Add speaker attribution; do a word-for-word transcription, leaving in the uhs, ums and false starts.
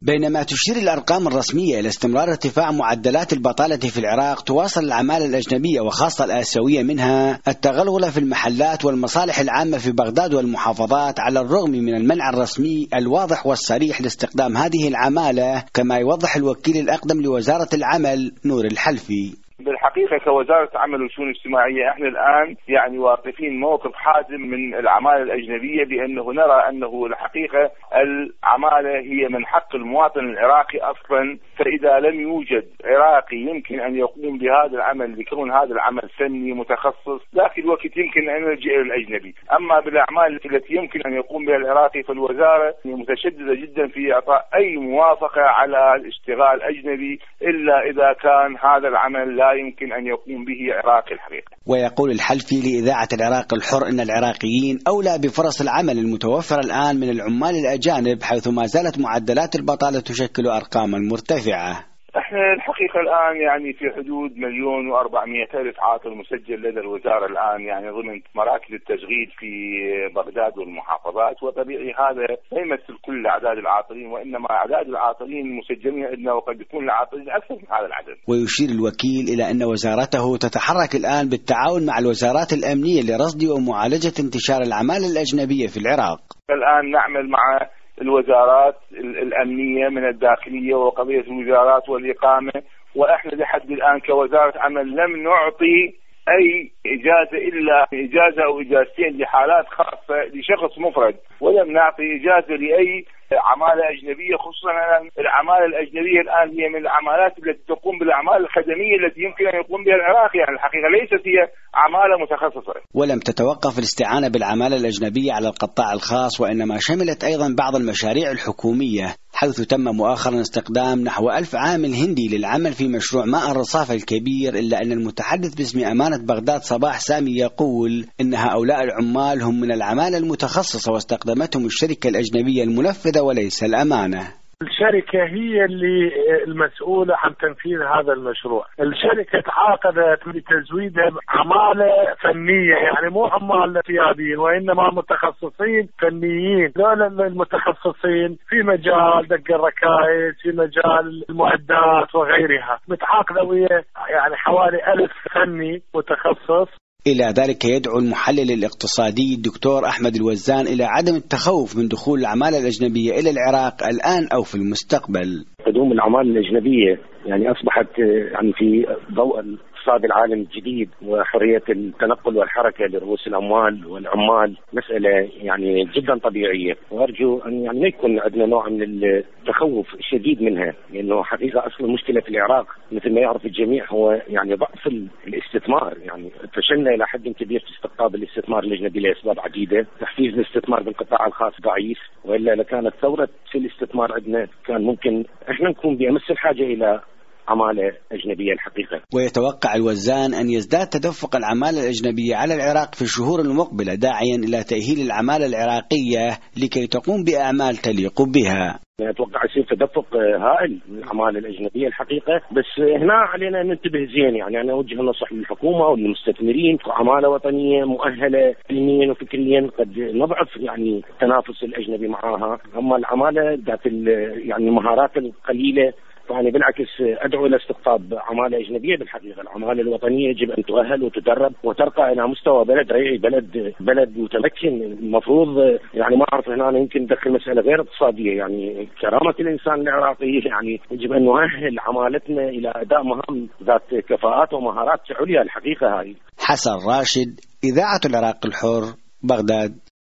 Speaker 1: بينما تشير الأرقام الرسمية إلى استمرار ارتفاع معدلات البطالة في العراق، تواصل العمالة الأجنبية وخاصة الآسيوية منها التغلغل في المحلات والمصالح العامة في بغداد والمحافظات، على الرغم من المنع الرسمي الواضح والصريح لاستخدام هذه العمالة، كما يوضح الوكيل الأقدم لوزارة العمل نور الحلفي.
Speaker 2: بالحقيقة كوزارة عمل وشؤون اجتماعية احنا الآن يعني واقفين موقف حازم من العمالة الأجنبية، بأنه نرى أنه الحقيقة العمالة هي من حق المواطن العراقي أصلا، فإذا لم يوجد عراقي يمكن أن يقوم بهذا العمل بكون هذا العمل فني متخصص، ذاك الوقت يمكن أن نلجأ إلى الأجنبي. أما بالأعمال التي يمكن أن يقوم بها العراقي فالوزارة متشددة جدا في إعطاء أي موافقة على اشتغال أجنبي إلا إذا كان هذا العمل لا يمكن أن يقوم به عراقي الحقيقة.
Speaker 1: ويقول الحلفي لإذاعة العراق الحر أن العراقيين أولى بفرص العمل المتوفرة الآن من العمال الأجانب، حيث ما زالت معدلات البطالة تشكل أرقاما مرتفعة.
Speaker 2: احنا الحقيقة الآن يعني في حدود مليون وأربعمائة ألف عاطل مسجل لدى الوزارة الآن، يعني ضمن مراكز التشغيل في بغداد والمحافظات، وطبيعي هذا لا يمثل كل أعداد العاطلين، وإنما أعداد العاطلين المسجلين عندنا وقد يكون العاطلين أكثر من هذا العدد.
Speaker 1: ويشير الوكيل إلى أن وزارته تتحرك الآن بالتعاون مع الوزارات الأمنية لرصد ومعالجة انتشار العمالة الأجنبية في العراق.
Speaker 2: الآن نعمل مع الوزارات الأمنية من الداخلية وقضية الوزارات والإقامة، وإحنا لحد الآن كوزارة عمل لم نعطي أي إجازة إلا إجازة أو إجازتين لحالات خاصة لشخص مفرد، ولم نعطي إجازة لأي عمالة أجنبية، خصوصا العمالة الأجنبية الآن هي من العمالات التي تقوم بالأعمال الخدمية التي يمكن أن يقوم بها العراقي، يعني الحقيقة ليست هي عمالة متخصصة.
Speaker 1: ولم تتوقف الاستعانة بالعمالة الأجنبية على القطاع الخاص، وإنما شملت أيضا بعض المشاريع الحكومية، حيث تم مؤخرا استخدام نحو ألف عامل هندي للعمل في مشروع ماء الرصافة الكبير، إلا أن المتحدث باسم أمانة بغداد صباح سامي يقول إن هؤلاء العمال هم من العمالة المتخصصة واستخدمتهم الشركة الأجنبية المنفذة وليس الأمانة.
Speaker 3: الشركة هي اللي المسؤولة عن تنفيذ هذا المشروع. الشركة تعاقدت لتزويد عمالة فنية، يعني مو عمال اعتياديين وإنما متخصصين فنيين. دول المتخصصين في مجال دق الركائز، في مجال المعدات وغيرها، متعاقدة ويا يعني حوالي ألف فني متخصص.
Speaker 1: إلى ذلك يدعو المحلل الاقتصادي الدكتور أحمد الوزان إلى عدم التخوف من دخول العمالة الأجنبية إلى العراق الآن أو في المستقبل.
Speaker 4: قدوم العمالة الأجنبية يعني أصبحت يعني في ضوء الاقتصاد العالم الجديد وحرية التنقل والحركة لرؤوس الأموال والعمال مسألة يعني جدا طبيعية، وأرجو أن يعني ما يكون عندنا نوع من التخوف الشديد منها، لأنه حقيقة أصل المشكلة في العراق مثل ما يعرف الجميع هو يعني ضعف الاستثمار، يعني فشلنا إلى حد كبير في استقطاب الاستثمار الأجنبي لأسباب عديدة. تحفيز الاستثمار بالقطاع الخاص ضعيف، وإلا لكانت ثورة في الاستثمار عندنا كان ممكن احنا نكون بأمس الحاجة إلى عمالة أجنبية الحقيقة.
Speaker 1: ويتوقع الوزان أن يزداد تدفق العمالة الأجنبية على العراق في الشهور المقبلة، داعيا إلى تأهيل العمالة العراقية لكي تقوم بأعمال تليق بها.
Speaker 4: أتوقع يصير تدفق هائل من العمالة الأجنبية الحقيقة، بس هنا علينا أن ننتبه زين. يعني أنا أوجه نصح للحكومة والمستثمرين، عمالة وطنية مؤهلة علميا وفكريا قد نضعف يعني التنافس الأجنبي معها. أما العمالة ذات يعني المهارات القليلة يعني بالعكس أدعو إلى استقطاب عمالة أجنبية. بالحقيقة العمالة الوطنية يجب أن تؤهل وتدرب وترقى إلى مستوى بلد ريعي، بلد بلد متمكن. المفروض يعني ما أعرف هنا يمكن ندخل مسألة غير اقتصادية، يعني كرامة الإنسان العراقي، يعني يجب أن نؤهل عمالتنا إلى أداء مهام ذات كفاءات ومهارات عليا الحقيقة. هذه
Speaker 1: حسن راشد، إذاعة العراق الحر، بغداد.